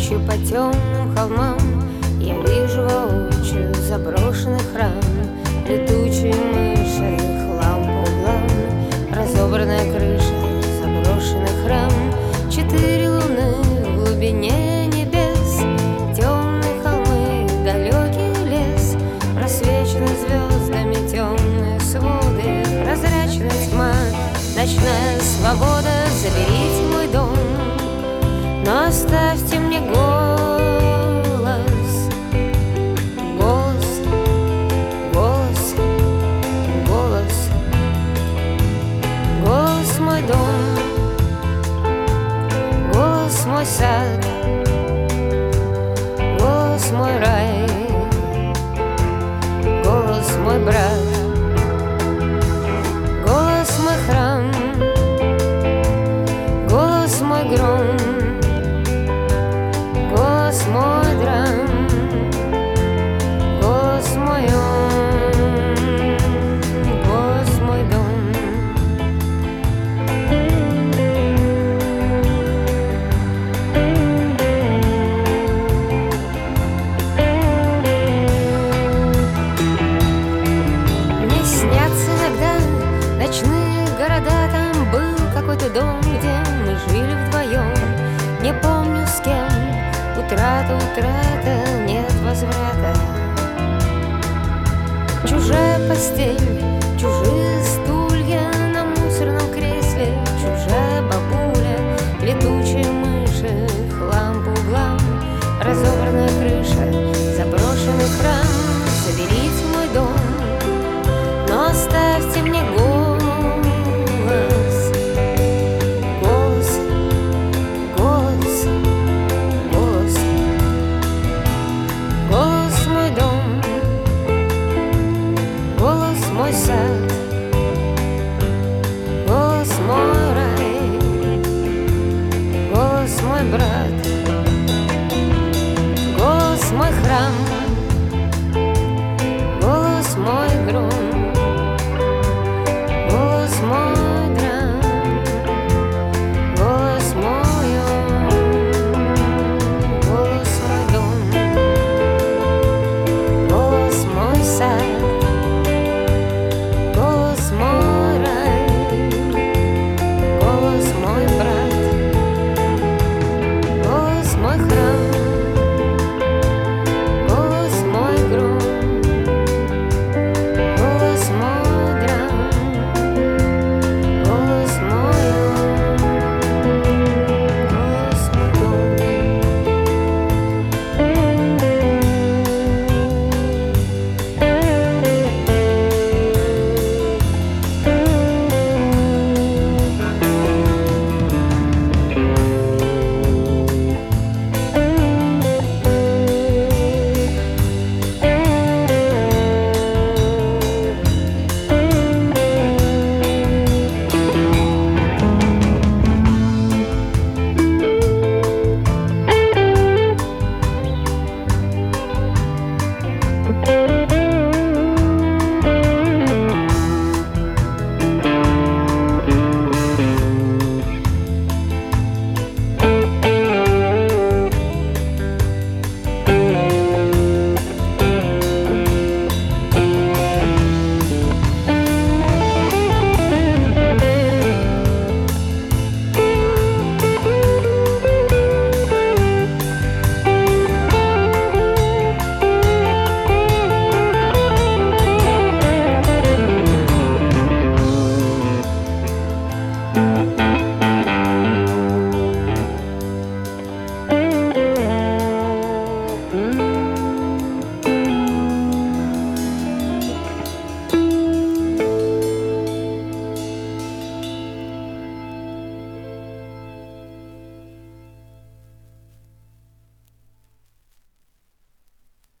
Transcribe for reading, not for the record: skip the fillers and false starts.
Ночью по темным холмам я вижу воочию заброшенный храм, летучие мыши, хлам по углам, разобранная крыша, заброшенный храм. 4 луны в глубине небес, темные холмы, далекий лес, просвечены звездами темные своды, прозрачная тьма, ночная свобода. Заберите мой дом, но оставьте мне голос, голос, голос, голос, голос мой дом, голос мой сад, голос мой рай, голос мой брат, голос мой храм, голос мой гром, голос мой драм, голос мой ум, голос мой дом. Мне снятся иногда ночные города, там был какой-то дом, где мы жили вдвоем. Не помню с кем, утрата, нет возврата. Чужая постель, чужие